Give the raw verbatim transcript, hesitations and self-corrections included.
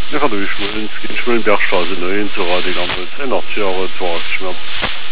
Ja, du, ich will ins, ich will in Bergstraße neu in Zerade, ganz, ein achtzig Jahre, zwei,